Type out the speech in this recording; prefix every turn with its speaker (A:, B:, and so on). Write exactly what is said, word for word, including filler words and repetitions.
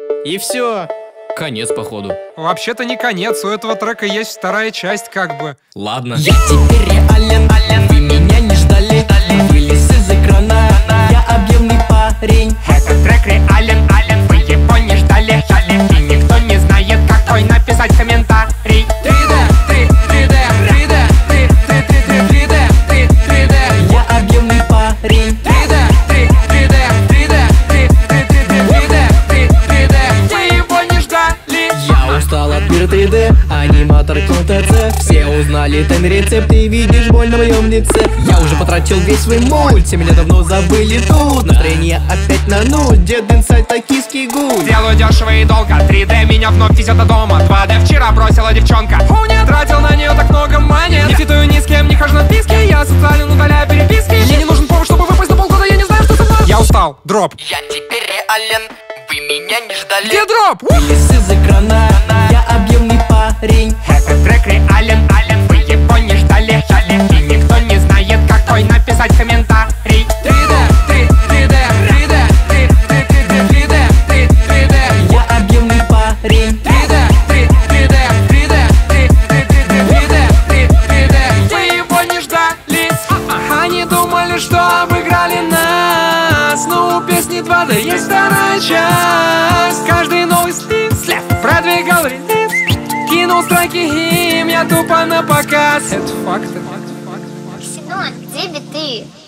A: И все. Конец, походу.
B: Вообще-то не конец, у этого трека есть вторая часть, как бы.
A: Ладно.
C: Я теперь реален, вы меня не ждали. Вылез из экрана, я объемный парень.
D: Этот трек реален, вы его не ждали. И никто не знает, какой написать комментарий.
B: три дэ, три дэ, три дэ, три дэ, три дэ, три дэ.
C: Я объемный парень.
B: три дэ, три дэ, три дэ, три дэ, три дэ. Вы его не ждали.
C: Я устал от мира три дэ, аниматор КТЦ. Все узнали тайный рецепт, ты видишь боль на моем лице. Я уже потратил весь свой мульт, все меня давно забыли тут. Настроение опять на нуль, Dead Inside, токийский гуль.
D: Делаю дешево и долго, три дэ меня вновь везет до дома. два дэ вчера бросила девчонка,
B: Хуйня, тратил на нее так много монет.
D: не фитую ни с кем, не хожу на списки. Я социален, удаляю переписки.
B: Мне не нужен повод, чтобы выпасть на полгода, я не знаю, что со мной. Я устал, дроп.
C: Я теперь реален, вы меня не ждали.
B: Где дроп?
C: Вылез из экрана, я объемный парень.
D: Этот трек реален, вы его не ждали. И никто не знает, какой написать комментарий.
B: три дэ, три дэ, три дэ, три дэ, три дэ, три дэ.
C: Я объемный парень.
B: три дэ, три дэ, три дэ, три дэ, три дэ. Вы его не ждали. Они думали, что обыграли нас, но у песни два дэ есть вторая часть. Каждый новый слив след продвигал релиз, кинул строки им, я тупо на показ. Это факты.
E: Ксенон, где биты?